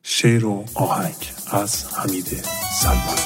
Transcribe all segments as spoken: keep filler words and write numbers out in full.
شعر و آهنگ از حمید سلمانی.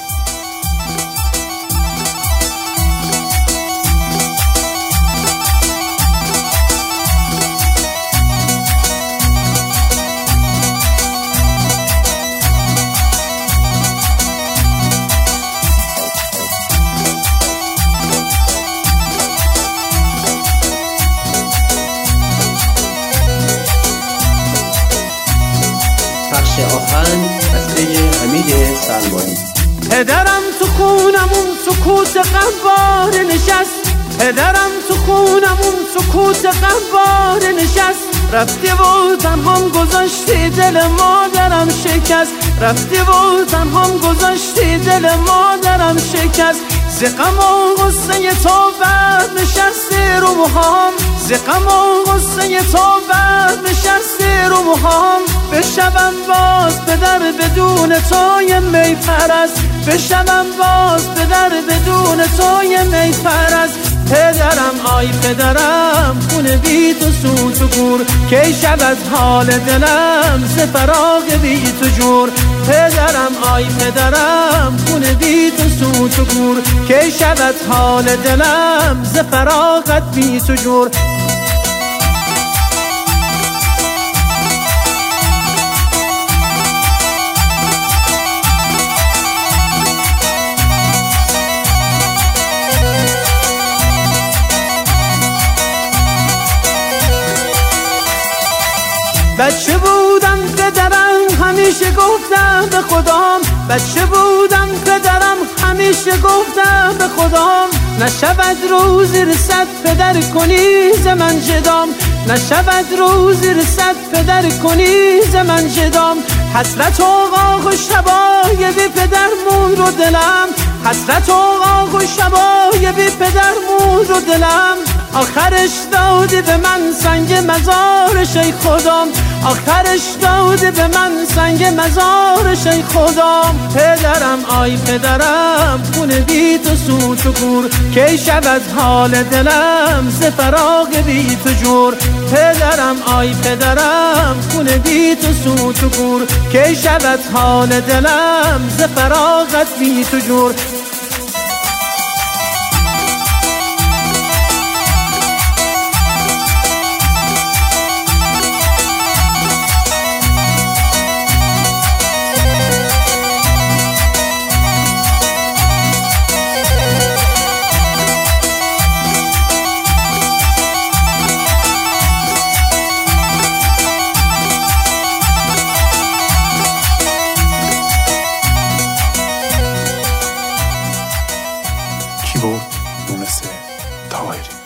پخش آهنگ از پیج حمید سلمانی. پدرم تو خونمون سکوت قوار نشست، پدرم تو خونمون سکوت قوار نشست. رفتی و تنهام گذاشتی دل مادرم شکست، رفتی و تنهام گذاشتی دل مادرم شکست. ز غم و غصه تو بر نشستی رو موهام، ز غم و غصه تو بر نشستی رو موهام. بشوم باز به در بدون توی می پرست، بشوم باز به در بدون توی می پرست. پدرم آی پدرم خونه بی تو سوت و گور، کی شود حال دلم ز فراق بی تو جور. پدرم آی پدرم خونه بی تو سوت و گور، کی شود حال دلم ز فراقت بی تو جور. بچه بودم پدرم همیشه گفتم به خدام، بچه بودم پدرم همیشه گفتم به خدام. نشود روزی رسد پدر کنی ز من جدام، نشود روزی رسد پدر کنی ز من جدام. حسرت و غاغ و شبای بی پدر مون رو دلم، حسرت و غاغ و شبای بی پدر مون رو دلم. آخرش دادی به من سنگ مزارش ای خدام، آخرش دادی به من سنگ مزارش ای خدام. پدرم آی پدرم خونه بی تو سوت و گور، کی شود حال دلم ز فراق بی تو جور. پدرم آی پدرم خونه بی تو سوت و گور، کی شود حال دلم ز فراقت بی تو جور. کیبورد یونس طاهری.